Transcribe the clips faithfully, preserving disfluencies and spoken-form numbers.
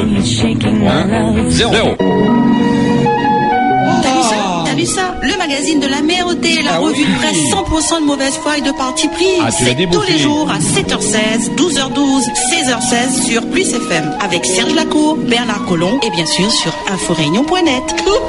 un, zéro. T'as vu ça? Le magazine de la merde, la Ah revue oui. de presse cent pour cent de mauvaise foi et de parti pris. Ah, tu l'as C'est dit, tous Bouffi. les jours à sept heures seize, douze heures douze, seize heures seize sur Plus F M. Avec Serge Lacour, Bernard Collomb et bien sûr sur inforéunion point net.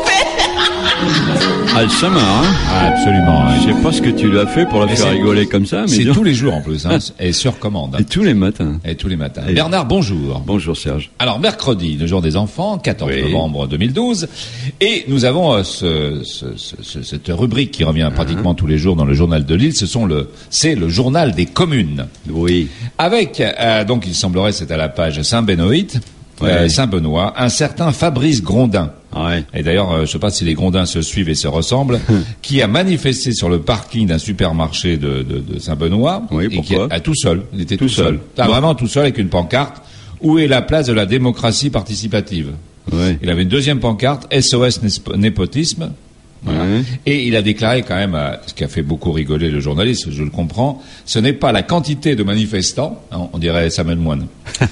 Ah, le Sama, hein. Ah, absolument. Je sais pas ce que tu lui as fait pour la Mais faire c'est- rigoler comme ça, mais C'est dis- tous les jours en plus, hein, et sur commande. Et tous les matins. Et tous les matins. Et- Bernard, bonjour. Bonjour Serge. Alors, mercredi, le jour des enfants, quatorze Oui. novembre deux mille douze, et nous avons euh, ce, ce, ce- ce- cette rubrique qui revient pratiquement tous les jours dans le journal de Lille. Ce sont le, c'est le journal des communes. Oui. Avec, euh, donc, il semblerait, c'est à la page Saint-Benoît, Ouais. euh, Saint-Benoît, un certain Fabrice Grondin. Ouais. Et d'ailleurs, euh, je sais pas si les Grondins se suivent et se ressemblent, qui a manifesté sur le parking d'un supermarché de, de, de Saint-Benoît. Oui, et qui pourquoi a, à tout seul. Il était tout, Tout seul. seul. Ah, Bon. Vraiment tout seul avec une pancarte. Où est la place de la démocratie participative? Ouais. Il avait une deuxième pancarte, S O S Nesp- népotisme. Voilà. Ouais. Et il a déclaré quand même, euh, ce qui a fait beaucoup rigoler le journaliste, je le comprends, ce n'est pas la quantité de manifestants, hein, on dirait Samuel Moine,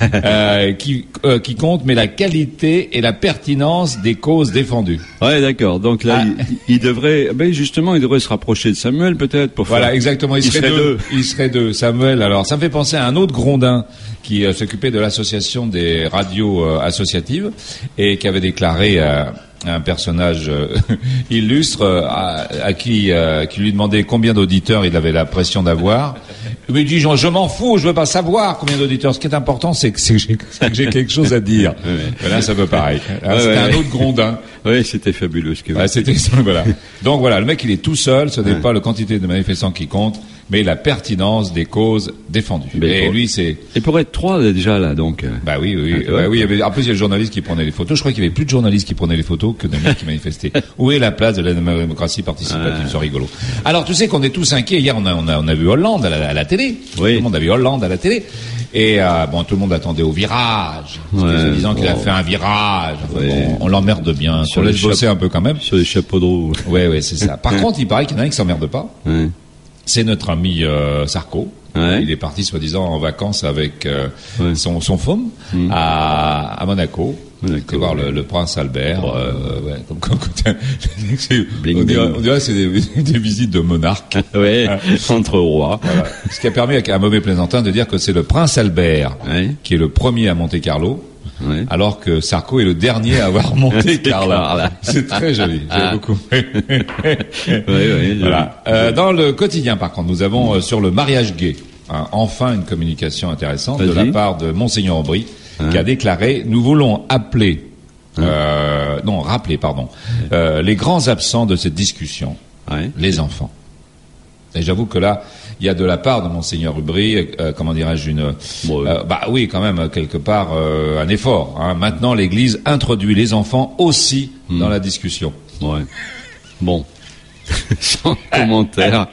euh, qui, euh, qui compte, mais la qualité et la pertinence des causes défendues. Ouais, d'accord. Donc là, Ah. il, il devrait, ben justement, il devrait se rapprocher de Samuel peut-être pour Voilà, faire. exactement. Il, Il serait, serait deux. deux. Il serait deux. Samuel. Alors, ça me fait penser à un autre Grondin qui euh, s'occupait de l'association des radios euh, associatives et qui avait déclaré euh, un personnage euh, illustre euh, à, à qui euh, qui lui demandait combien d'auditeurs il avait l'impression d'avoir. Il lui dit je, je m'en fous, je veux pas savoir combien d'auditeurs. Ce qui est important, c'est que, c'est que j'ai c'est que j'ai quelque chose à dire. Ouais. Là, ça peut pareil. Là, Ouais, c'était ouais, un ouais. autre Grondin. Oui, c'était fabuleux ce que. Ouais, c'était voilà. Donc voilà, le mec il est tout seul, ce n'est pas la quantité de manifestants qui compte, mais la pertinence des causes défendues. Mais Et pour- lui c'est Et pour être trois déjà là, donc. euh, bah oui oui, oui, Ah, bah oui, il y avait en plus il y a le journaliste qui prenait les photos, je crois qu'il y avait plus de journalistes qui prenaient les photos que de mecs qui manifestaient. Où est la place de la démocratie participative, Ah. c'est rigolo. Alors tu sais qu'on est tous inquiets, hier on a on a on a vu Hollande à la, à la télé. Oui. Tout le monde a vu Hollande à la télé. Et euh, bon, tout le monde attendait au virage, Ouais. se disant qu'il a Oh. fait un virage. Enfin, Ouais. bon, on l'emmerde bien, Sur on les laisse bosser chapeaux. un peu quand même. Sur les chapeaux de roue. Ouais, ouais, c'est ça. Par contre, il paraît qu'il y en a un qui s'emmerde pas. Ouais. C'est notre ami euh, Sarko. Ouais. Il est parti soi-disant en vacances avec euh, Ouais. son, son femme à, à Monaco. Monaco, C'est voir ouais. le, le prince Albert. Euh, ouais, comme, comme, comme- c'est- Bling, on, dirait, bling. on dirait que c'est des, des visites de monarques. Ouais. Entre rois. Voilà. Ce qui a permis à un mauvais plaisantin de dire que c'est le prince Albert Ouais. qui est le premier à Monte Carlo. Ouais. Alors que Sarko est le dernier à avoir monté Carla. Carla. C'est très joli. J'ai Ah. beaucoup. Ouais, ouais. Voilà. Euh, dans le quotidien, par contre, nous avons euh, sur le mariage gay, hein, enfin une communication intéressante de Vas-y. la part de Monseigneur Aubry, Hein. qui a déclaré: nous voulons appeler, euh, non, rappeler, pardon, euh, les grands absents de cette discussion, Ouais. les enfants. Et j'avoue que là, il y a de la part de Monseigneur Aubry, euh, comment dirais-je, une, Bon, euh, bah oui, quand même, quelque part, euh, un effort. Hein. Maintenant, l'Église introduit les enfants aussi Hmm. dans la discussion. Ouais. Bon. Sans commentaire.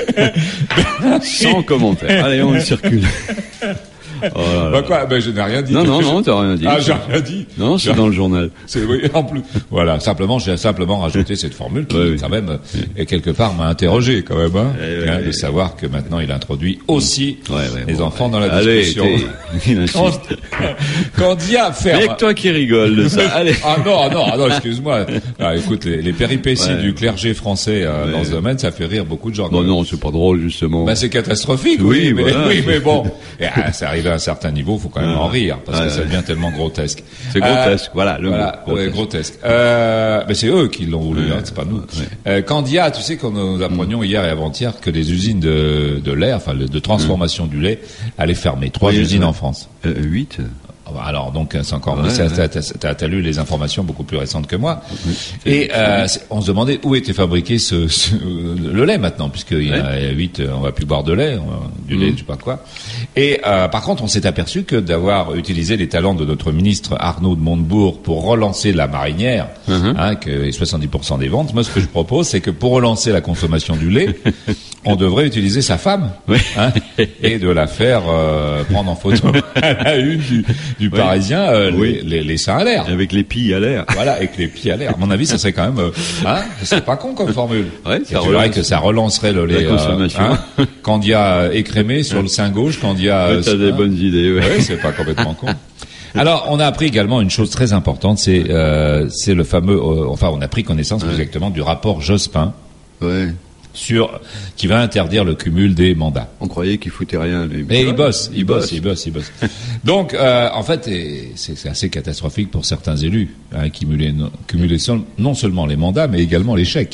Sans commentaire. Allez, on circule. Oh là là. Bah quoi, ben je n'ai rien dit. Non, non, Quelque non, chose- t'as rien dit. Ah, j'ai rien dit. Non, c'est J'ai- dans le journal. C'est oui, en plus. Voilà, simplement, j'ai simplement rajouté cette formule qui, Ouais, oui. quand même, et quelque part m'a interrogé, quand même, hein, Ouais, ouais, hein, ouais. de savoir que maintenant il introduit aussi Ouais, ouais, les bon, enfants ouais. dans la Allez, discussion. t'es- il insiste. Quand, quand il y a à faire. Avec toi qui rigole de ça. Allez. Ah non, ah non, ah non, excuse-moi. Ah, écoute, les, les péripéties Ouais. du clergé français euh, Ouais. dans ce domaine, ça fait rire beaucoup de gens. Bon, non, c'est pas drôle, justement. Bah, c'est catastrophique, Oui, oui, mais, voilà. oui, mais bon. Et, ah, c'est arrivé à un certain niveau, faut quand même en rire, parce Ouais, que ça ouais. devient tellement grotesque. C'est grotesque, voilà, le voilà, mot, ouais, grotesque. grotesque. Euh, mais c'est eux qui l'ont voulu, Ouais. hein, c'est pas nous. Euh, Candia, tu sais qu'on nous apprenions hier et avant-hier que les usines de, de lait, enfin, de transformation du lait, allaient fermer. Trois Oui, usines ouais. en France. Euh, huit. Alors donc c'est encore Ouais, mais ça, ouais. t'as, t'as, t'as- t'as lu les informations beaucoup plus récentes que moi et euh, c'est- on se demandait où était fabriqué ce, ce- le lait maintenant puisqu'il y en a huit, on va plus boire de lait, on va- du lait, je sais pas quoi. Et euh, par contre on s'est aperçu que d'avoir utilisé les talents de notre ministre Arnaud de Montebourg pour relancer la marinière, Mhm. hein, que est soixante-dix pour cent des ventes. Moi ce que je propose c'est que pour relancer la consommation du lait, on devrait utiliser sa femme hein, et de la faire euh, prendre en photo à la une du, du Oui. Parisien, euh, Oui. les, les, les seins à l'air. Avec les pilles à l'air. Voilà, avec les pieds à l'air. À mon avis, ça serait quand même, euh, hein, c'est pas con comme formule. Ouais, Et ça tu verrais relance que ça relancerait le lait, la consommation. hein, quand il y a euh, écrémé sur le sein gauche, quand il y a. Ouais, euh, t'as des hein. bonnes idées, ouais. Ouais, c'est pas complètement con. Alors, on a appris également une chose très importante, c'est euh, c'est le fameux, euh, enfin, on a pris connaissance plus exactement du rapport Jospin. Ouais. Sur, qui va interdire le cumul des mandats. On croyait qu'il foutait rien, lui. Mais il bosse, il bosse, il bosse, il bosse. Donc, euh, en fait, et c'est, c'est assez catastrophique pour certains élus, hein, cumuler, non, cumuler seul, non seulement les mandats, mais également les chèques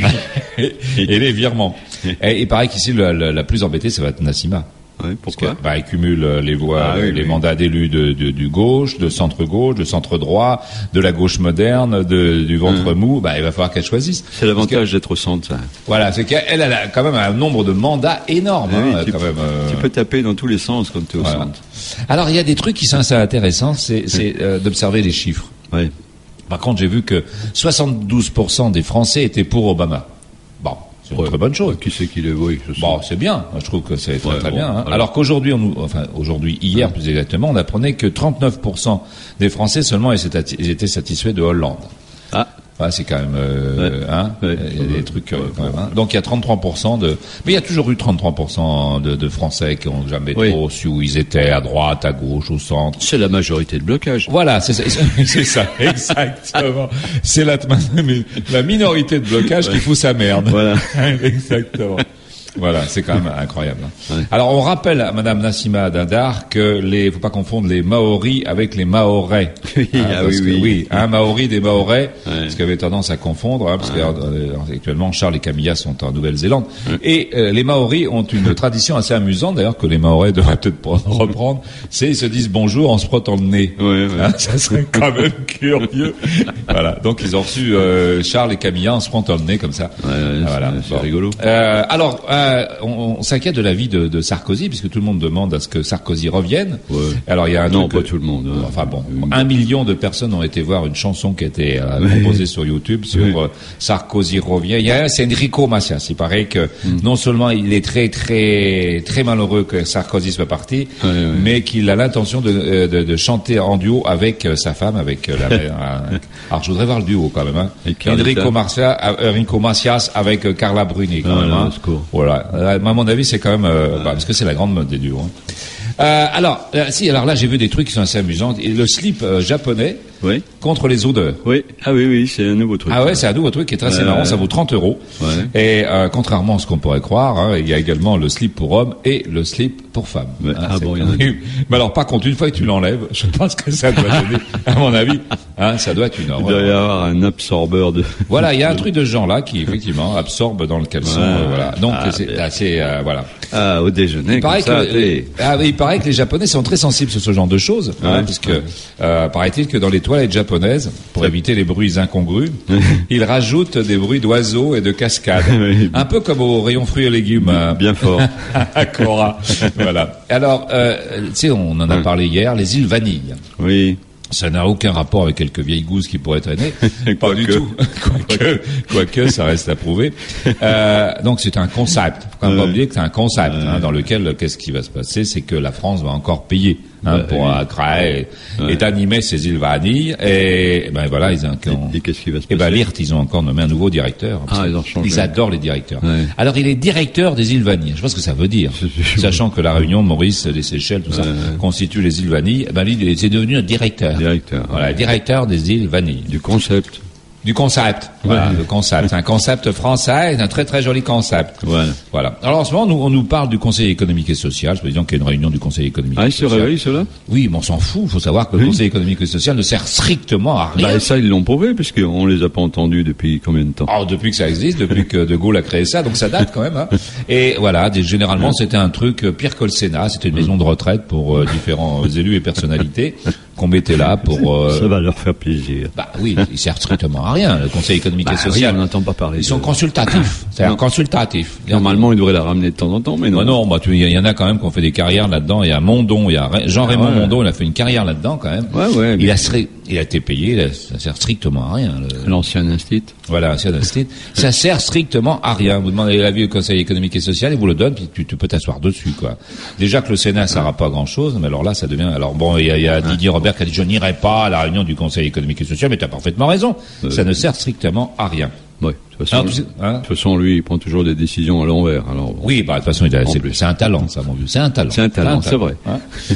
et, et les virements. Et il paraît qu'ici, la, la, la plus embêtée, ça va être Nassima. Ouais, pourquoi? Parce que, bah, il cumule les voix, ah, oui, les oui. mandats d'élus de, de, du gauche, de centre-gauche, de centre-droit, de la gauche moderne, de, du ventre hum. mou. Bah, il va falloir qu'elle choisisse. C'est l'avantage d'être au centre, ça. Voilà, c'est qu'elle elle a quand même un nombre de mandats énorme. Oui, hein, tu, quand même, euh... tu peux taper dans tous les sens quand tu es au voilà. centre. Alors, il y a des trucs qui sont assez intéressants, c'est, c'est euh, d'observer les chiffres. Oui. Par contre, j'ai vu que soixante-douze pour cent des Français étaient pour Obama. Bon. C'est une ouais, très bonne chose. Qui c'est qui les voit? Bon, c'est bien. Je trouve que c'est très, ouais, très bon, bien. Hein. Alors, alors qu'aujourd'hui, on nous, enfin, aujourd'hui, hier ouais. plus exactement, on apprenait que trente-neuf pour cent des Français seulement étaient satisfaits de Hollande. Ah. Ouais, c'est quand même, euh, ouais. hein, ouais. il y a des trucs euh, quand même. Hein. Donc il y a trente-trois pour cent de, mais il y a toujours eu trente-trois pour cent de, de Français qui ont jamais oui. trop su où ils étaient, à droite, à gauche, au centre. C'est la majorité de blocage. Voilà, c'est ça, c'est ça, exactement. C'est la, la minorité de blocage ouais. qui fout sa merde. Voilà, exactement. Voilà, c'est quand même incroyable. Hein. Ouais. Alors, on rappelle à Madame Nassima Dindar que les, faut pas confondre les Maoris avec les Mahorais. Oui, hein, ah oui, que, oui. oui, un Maori des Mahorais, ouais. parce qu'il avait tendance à confondre, hein, parce ouais. que actuellement Charles et Camilla sont en Nouvelle-Zélande. Ouais. Et euh, les Maoris ont une tradition assez amusante, d'ailleurs, que les Mahorais devraient peut-être reprendre. C'est ils se disent bonjour en se frottant le nez. Ouais, ouais. Hein, ça serait quand même curieux. Voilà. Donc ils ont reçu euh, Charles et Camilla en se frottant le nez comme ça. Ouais, ouais, voilà. C'est, c'est bon. rigolo. Euh, alors. Euh, On, on s'inquiète de la vie de, de Sarkozy, puisque tout le monde demande à ce que Sarkozy revienne. Ouais. Alors il y a un non, truc, pas tout le monde. Hein. Enfin bon, un million de personnes ont été voir une chanson qui a été euh, oui. composée sur YouTube sur oui. euh, Sarkozy revient. Il y a c'est Enrico Macias. Il paraît que mm. non seulement il est très très très malheureux que Sarkozy soit parti, ouais, ouais. mais qu'il a l'intention de, de, de chanter en duo avec euh, sa femme, avec euh, la. euh, alors je voudrais voir le duo quand même. Hein. Enrico Macias, euh, Enrico Macias avec euh, Carla Bruni quand ah, même. Hein. Voilà. À mon avis, c'est quand même euh, bah, parce que c'est la grande mode des duos. Hein. Euh, alors, euh, si, alors là, j'ai vu des trucs qui sont assez amusants. Et le slip euh, japonais oui. contre les odeurs. Oui. Ah oui, oui, c'est un nouveau truc. Ah ouais, c'est un nouveau truc qui est très euh, marrant. Ça vaut trente euros. Ouais. Et euh, contrairement à ce qu'on pourrait croire, hein, il y a également le slip pour hommes et le slip pour femmes. Ouais. Hein, ah bon, il y en a. Mais alors, par contre, une fois que tu l'enlèves, je pense que ça doit donner, à mon avis, hein, ça doit être une horreur. Il doit y avoir un absorbeur de. Voilà, il y a un truc de ce genre-là qui effectivement absorbe dans le caleçon. Ouais. Euh, voilà. Donc ah, c'est assez, euh, voilà. Ah, au déjeuner. Il paraît comme ça, que les, ah, il paraît que les Japonais sont très sensibles sur ce genre de choses, ouais, hein, puisque ouais. euh, paraît-il que dans les toilettes japonaises, pour ouais. éviter les bruits incongrus, ils rajoutent des bruits d'oiseaux et de cascades, oui. un peu comme au rayon fruits et légumes. Bien, bien fort. À Cora. Voilà. Alors, euh, tu sais, on en a parlé hier, les îles Vanille. Oui. Ça n'a aucun rapport avec quelques vieilles gousses qui pourraient traîner. Pas quoi du que. tout. Quoique, quoique, ça reste à prouver. Euh, donc c'est un concept. Faut quand même pas oublier que c'est un concept, hein, dans lequel, qu'est-ce qui va se passer, c'est que la France va encore payer, hein, ouais, pour euh, créer et, et animer ces îles Vanille. Et, et ben voilà, ils ont, et, et qu'est-ce qui va se passer? Et ben l'I R T, ils ont encore nommé un nouveau directeur. Ah, ils ont changé. Ils adorent les directeurs. Ouais. Alors il est directeur des îles Vanille. Je sais pas ce que ça veut dire. Sachant que la Réunion, Maurice, les Seychelles, tout ouais, ça, ouais. constituent les îles Vanille. Ben lui, c'est devenu un directeur. Directeur. Voilà, ouais. directeur des îles Vanille. Du concept. Du concept, voilà, ouais. le concept. C'est un concept français, un très très joli concept. Voilà. Voilà. Alors en ce moment, nous, on nous parle du Conseil économique et social. Je peux dire qu'il y a une réunion du Conseil économique ah, et social. Ah, il se réveille, cela? Oui, mais on s'en fout. Il faut savoir que oui. le Conseil économique et social ne sert strictement à rien. Bah, et ça, ils l'ont prouvé, puisqu'on les a pas entendus depuis combien de temps? Oh, depuis que ça existe, depuis que De Gaulle a créé ça, donc ça date quand même, hein. Et voilà, des, généralement, ouais. c'était un truc pire que le Sénat. C'était une maison de retraite pour euh, différents élus et personnalités qu'on mettait là pour... Euh... Ça va leur faire plaisir. Bah oui, ils servent strictement à rien, le Conseil économique bah, et social. Oui, on n'entend pas parler. Ils de... sont consultatifs. C'est un consultatif. Normalement, ils devraient la ramener de temps en temps, mais non. Bah non, bah, il y en a quand même qui ont fait des carrières là-dedans. Il y a Mondon, il y a Jean-Raymond ah ouais. Mondon, il a fait une carrière là-dedans quand même. Ouais, ouais. Il a, il a été payé, là, ça sert strictement à rien. Le... L'ancien institut. Voilà, l'ancien institut. Ça sert strictement à rien. Vous demandez l'avis au Conseil économique et social, il vous le donne, puis tu, tu peux t'asseoir dessus, quoi. Déjà que le Sénat, ça sert pas grand-chose, mais alors là, ça devient... Alors bon, il y a, il y a Didier Robert qui a dit, je n'irai pas à la réunion du Conseil économique et social, mais tu as parfaitement raison. Euh... Ça ne sert strictement à rien. Oui, de toute façon, ah, hein de toute façon, lui, il prend toujours des décisions à l'envers. Alors, oui, bah, de toute façon, il a, c'est, c'est un talent, ça, mon vieux. C'est un talent. C'est un talent, c'est, un talent, c'est vrai. Hein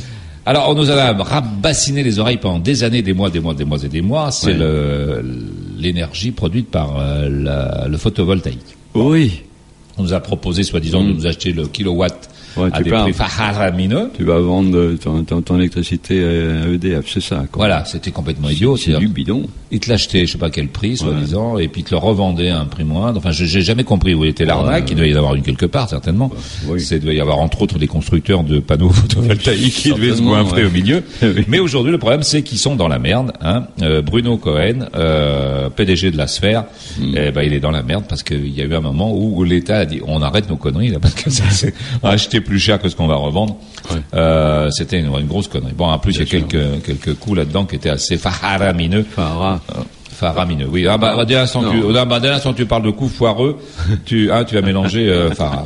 Alors, on nous a rabassiné les oreilles pendant des années, des mois, des mois, des mois et des mois. C'est Ouais. le, l'énergie produite par euh, la, le photovoltaïque. Oui. On nous a proposé, soi-disant, Mm. de nous acheter le kilowatt Ouais, à tu des parles. prix faramineux. Tu vas vendre ton, ton, ton électricité à E D F, c'est ça, quoi. Voilà, c'était complètement idiot. C'est du bidon. Ils te l'achetaient, je sais pas quel prix, soi-disant, et puis ils te le revendaient à un prix moindre. Enfin, je j'ai jamais compris où était l'arnaque. Ouais. Il devait y en avoir une quelque part, certainement. oui. C'est, il devait y avoir, entre autres, des constructeurs de panneaux photovoltaïques qui devaient se Certainement, goinfrer ouais. au milieu. Oui. Mais aujourd'hui, le problème, c'est qu'ils sont dans la merde, hein. Euh, Bruno Cohen, euh, P D G de la Sphère, Hmm. eh ben, il est dans la merde parce qu'il y a eu un moment où l'État a dit, on arrête nos conneries, là, parce que ça, c'est acheter plus cher que ce qu'on va revendre. Ouais. Euh, c'était une, une grosse connerie. Bon, en plus, il y a Bien sûr. quelques, quelques coups là-dedans qui étaient assez faramineux. Farah. Euh, Faramineux, oui. Ah bah, dès l'instant que tu, ah, bah, dès l'instant que tu parles de coups foireux, tu, hein, tu vas mélanger euh, Farah.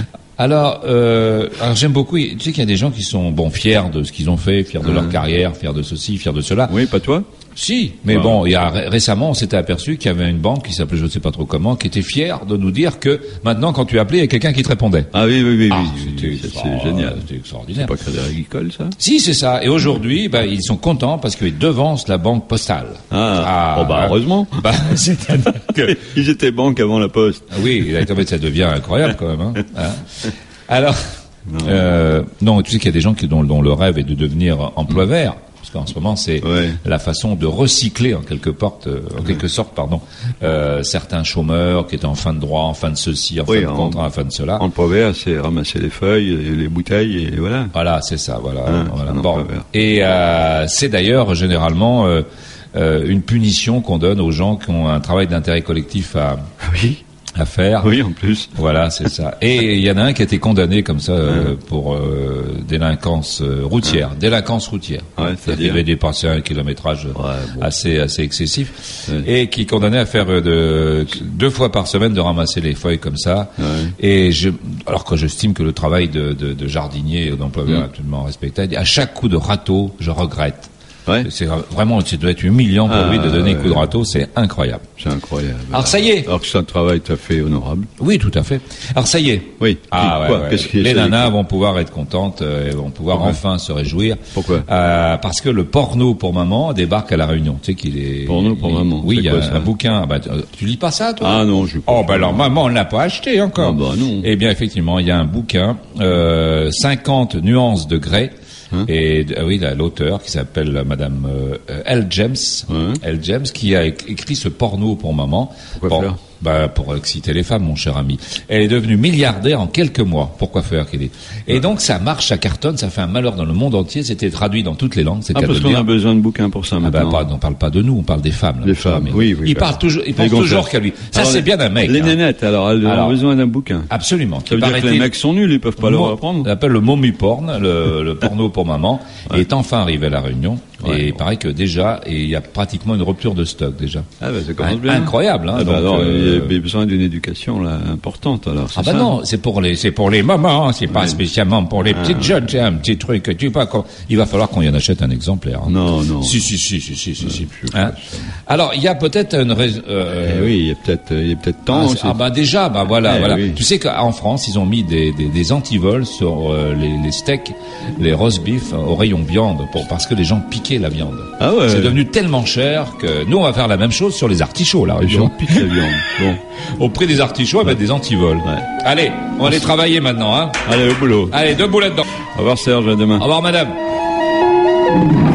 Alors, euh, alors j'aime beaucoup. Tu sais qu'il y a des gens qui sont bon fiers de ce qu'ils ont fait, fiers de leur carrière, fiers de ceci, fiers de cela. Oui, pas toi? Si, mais Ouais. bon, il y a ré- récemment, on s'était aperçu qu'il y avait une banque qui s'appelait, je ne sais pas trop comment, qui était fière de nous dire que maintenant, quand tu appelais, il y a quelqu'un qui te répondait. Ah oui, oui, oui, Ah, oui, c'était oui, ça, extra- c'est génial. C'était extraordinaire. C'est pas Crédit Agricole, ça? Si, c'est ça. Et aujourd'hui, bah, ils sont contents parce qu'ils devancent la banque postale. Ah, oh bah, hein. heureusement. Bah, c'est-à-dire que Ils étaient banque avant la poste. oui, exactement, ça devient incroyable quand même. Hein. Hein. Alors, non. Euh, non, tu sais qu'il y a des gens qui, dont, dont le rêve est de devenir emploi vert, parce qu'en ce moment c'est Ouais. la façon de recycler en quelque sorte, euh, en quelque sorte, pardon, euh, certains chômeurs qui étaient en fin de droit, en fin de ceci, en Oui, fin de en- contrat, en fin de cela. Emploi vert, c'est ramasser les feuilles, et les bouteilles, et voilà. Voilà, c'est ça, voilà. Hein, voilà. un Bon. emploi vert. Et euh, c'est d'ailleurs généralement euh, euh, une punition qu'on donne aux gens qui ont un travail d'intérêt collectif à, Oui. à faire. Oui, en plus. Voilà, c'est ça. Et il y en a un qui a été condamné comme ça euh, pour euh, délinquance euh, routière, délinquance routière. Ouais, C'est-à-dire qu'il c'est-à-dire avait dépassé un kilométrage bon. assez assez excessif, Ouais. et qui est condamné à faire euh, de, deux fois par semaine de ramasser les feuilles comme ça. Ouais. Et je, alors que j'estime que le travail de, de, de jardinier et d'emploi vert Mm. est absolument respectable, à chaque coup de râteau, je regrette. Ouais. C'est vraiment, ça doit être humiliant pour Ah, lui de donner un ouais. coup de râteau, c'est incroyable. C'est incroyable. Alors ça y est. Alors que c'est un travail tout à fait honorable. Oui, tout à fait. Alors ça y est. Oui. Ah ouais, Quoi ouais. Qu'est-ce qui est Les ça nanas vont pouvoir être contentes, euh, vont pouvoir Pourquoi enfin se réjouir. Pourquoi euh, Parce que le porno pour maman débarque à la Réunion. Tu sais qu'il est. Porno pour il- maman, Oui, c'est il y a quoi, un, ça bouquin. Bah, tu- tu lis pas ça, toi? Ah non, je. Oh bah alors maman on l'a pas acheté encore. Ah bah non. Eh bien effectivement il y a un bouquin euh, cinquante nuances de grès. Hein Et ah oui, là, l'auteur qui s'appelle euh, Madame euh, L. James, Ouais. L. James, qui a éc- écrit ce porno pour maman. Pourquoi Bon, faire bah, pour exciter les femmes, mon cher ami. Elle est devenue milliardaire en quelques mois. Pourquoi faire, qu'il est. Et donc ça marche, ça cartonne, ça fait un malheur dans le monde entier. C'était traduit dans toutes les langues. C'est Ah, qu'à parce te qu'on dire. a besoin de bouquins pour ça Ah bah, maintenant. pas, on parle pas de nous, on parle des femmes. Là, Des mon cher femmes, ami. oui, oui, Il bah. parle toujours, il Les pense gonzesses. toujours qu'à lui. Ça Alors, c'est bien un mec. Les hein. nénettes, alors, elles Alors, ont besoin d'un bouquin. Absolument. Ça veut dire que les mecs sont nuls, ils peuvent pas le reprendre. On appelle le mommy porn, le, le porno pour maman, Ouais. est enfin arrivé à la Réunion. Ouais. Et il paraît que déjà, et il y a pratiquement une rupture de stock déjà. Ah bah ça commence In- bien. Incroyable, hein. Ah bah donc, alors, euh, il y a besoin d'une éducation là importante alors. Ah c'est bah ça non, c'est pour les, c'est pour les mamans, c'est pas Ouais. spécialement pour les Ah. petites jeunes, c'est un petit truc, tu sais pas quoi. Il va falloir qu'on y en achète un exemplaire. hein. Non, non. Si, si, si, si, si, si, si. je- Hein. Alors, il y a peut-être une raison, Eh oui, il y a peut-être, il y a peut-être temps. Ah, aussi. c'est- ah bah déjà, bah voilà, Eh voilà. oui. Tu sais qu'en France, ils ont mis des, des, des antivols sur euh, les, les steaks, les roast beef au rayon viande, pour, parce que les gens piquaient la viande. Ah ouais. C'est devenu tellement cher que nous, on va faire la même chose sur les artichauts, là. Les gens piquent la viande. Bon, Au prix des artichauts, on va mettre des antivols. Ouais. Allez, on va aller travailler maintenant, hein. allez au boulot. Allez, debout là-dedans. Au revoir Serge, à demain. Au revoir, madame.